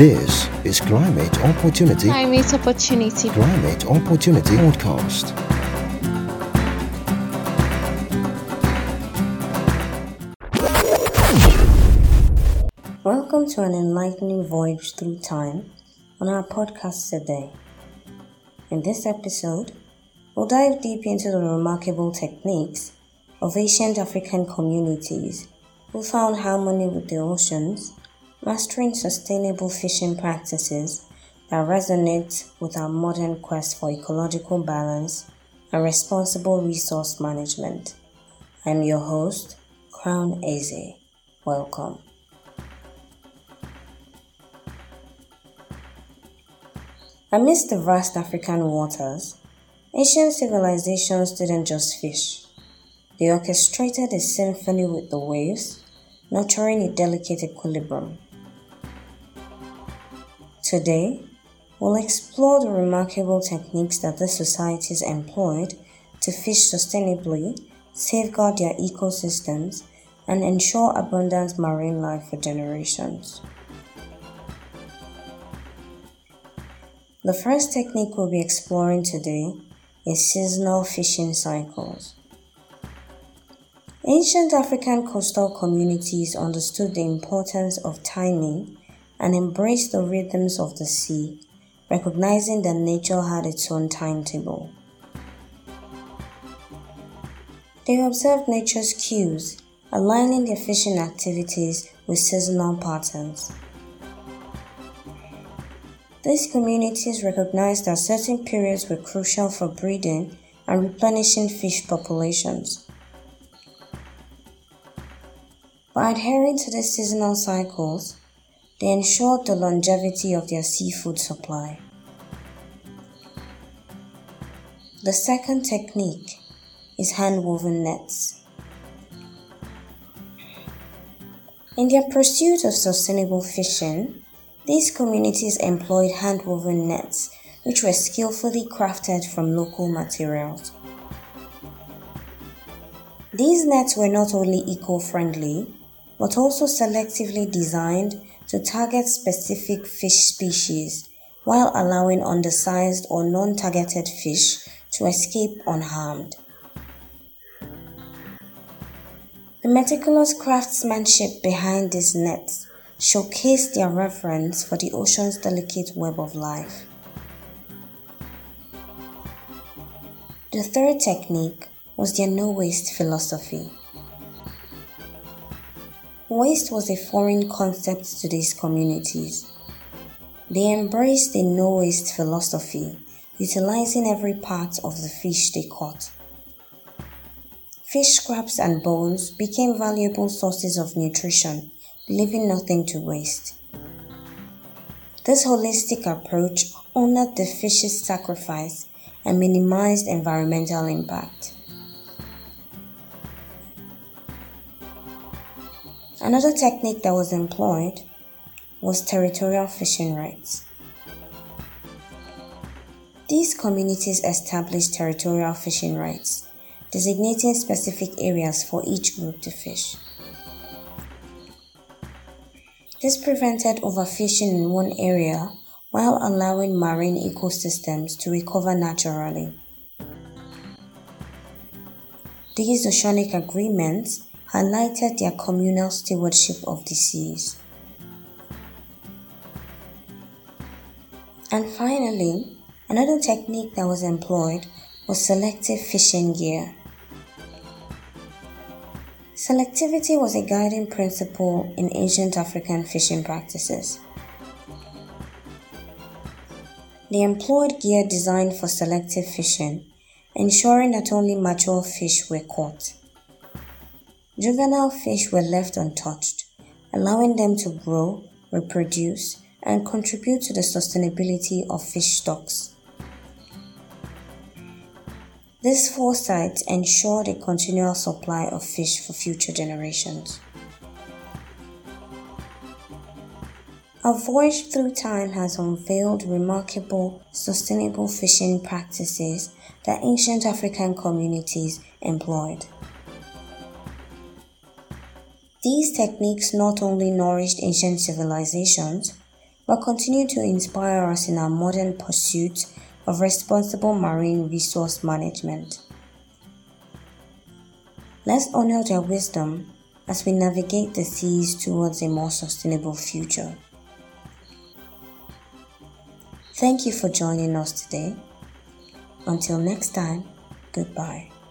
This is Climate Opportunity Climate Opportunity. Climate Opportunity Podcast. Welcome to an enlightening voyage through time on our podcast today. In this episode, we'll dive deep into the remarkable techniques of ancient African communities who found harmony with the oceans, mastering sustainable fishing practices that resonate with our modern quest for ecological balance and responsible resource management. I'm your host, Crown Eze. Welcome. Amidst the vast African waters, ancient civilizations didn't just fish. They orchestrated a symphony with the waves, nurturing a delicate equilibrium. Today, we'll explore the remarkable techniques that these societies employed to fish sustainably, safeguard their ecosystems, and ensure abundant marine life for generations. The first technique we'll be exploring today is seasonal fishing cycles. Ancient African coastal communities understood the importance of timing and embraced the rhythms of the sea, recognizing that nature had its own timetable. They observed nature's cues, aligning their fishing activities with seasonal patterns. These communities recognized that certain periods were crucial for breeding and replenishing fish populations. By adhering to these seasonal cycles, they ensured the longevity of their seafood supply. The second technique is hand-woven nets. In their pursuit of sustainable fishing, these communities employed hand-woven nets, which were skillfully crafted from local materials. These nets were not only eco-friendly, but also selectively designed to target specific fish species, while allowing undersized or non-targeted fish to escape unharmed. The meticulous craftsmanship behind these nets showcased their reverence for the ocean's delicate web of life. The third technique was their no-waste philosophy. Waste was a foreign concept to these communities. They embraced a no-waste philosophy, utilizing every part of the fish they caught. Fish scraps and bones became valuable sources of nutrition, leaving nothing to waste. This holistic approach honored the fish's sacrifice and minimized environmental impact. Another technique that was employed was territorial fishing rights. These communities established territorial fishing rights, designating specific areas for each group to fish. This prevented overfishing in one area while allowing marine ecosystems to recover naturally. These oceanic agreements highlighted their communal stewardship of the seas. And finally, another technique that was employed was selective fishing gear. Selectivity was a guiding principle in ancient African fishing practices. They employed gear designed for selective fishing, ensuring that only mature fish were caught. Juvenile fish were left untouched, allowing them to grow, reproduce, and contribute to the sustainability of fish stocks. This foresight ensured a continual supply of fish for future generations. Our voyage through time has unveiled remarkable, sustainable fishing practices that ancient African communities employed. These techniques not only nourished ancient civilizations, but continue to inspire us in our modern pursuit of responsible marine resource management. Let's honor their wisdom as we navigate the seas towards a more sustainable future. Thank you for joining us today. Until next time, goodbye.